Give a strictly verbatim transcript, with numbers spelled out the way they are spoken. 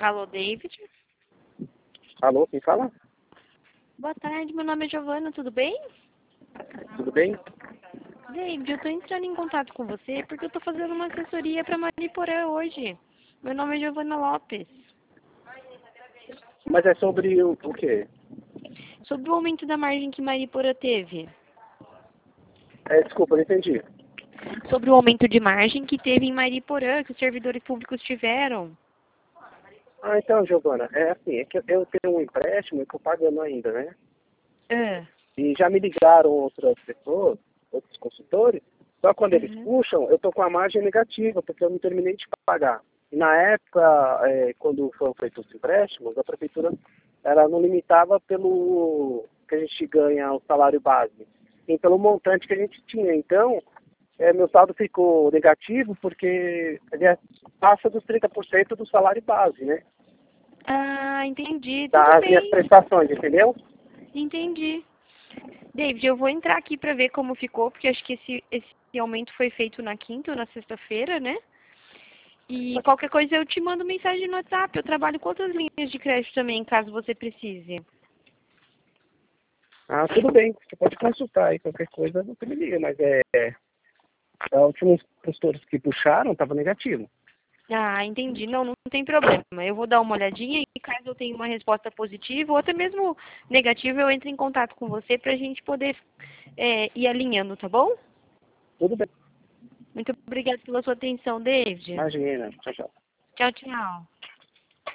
Alô, David? Alô, quem fala? Boa tarde, meu nome é Giovana, tudo bem? Tudo bem? David, eu tô entrando em contato com você porque eu tô fazendo uma assessoria para Mariporã hoje. Meu nome é Giovana Lopes. Mas é sobre o, o quê? Sobre o aumento da margem que Mariporã teve. É, desculpa, não entendi. Sobre o aumento de margem que teve em Mariporã, que os servidores públicos tiveram. Ah, então, Giovana, é assim, é que eu tenho um empréstimo que eu pagando ainda, né? Ah, E já me ligaram outras pessoas, outros consultores, só quando eles uhum. puxam, eu tô com a margem negativa, porque eu não terminei de pagar. E na época, é, quando foram feitos os empréstimos, a prefeitura ela não limitava pelo que a gente ganha o salário base, sim pelo montante que a gente tinha. Então, é, meu saldo ficou negativo porque ele é- passa dos trinta por cento do salário base, né? Ah, entendi. Tudo Das minhas bem. prestações, entendeu? Entendi. David, eu vou entrar aqui para ver como ficou, porque acho que esse, esse aumento foi feito na quinta ou na sexta-feira, né? E qualquer coisa eu te mando mensagem no WhatsApp. Eu trabalho com outras linhas de crédito também, caso você precise. Ah, tudo bem, você pode consultar aí, qualquer coisa você me liga, mas é, é os últimos consultores que puxaram estava negativo. Ah, entendi. Não, não tem problema. Eu vou dar uma olhadinha e caso eu tenha uma resposta positiva ou até mesmo negativa, eu entro em contato com você para a gente poder é, ir alinhando, tá bom? Tudo bem, Muito obrigada pela sua atenção, David. imagina, tchau, tchau. Tchau, tchau.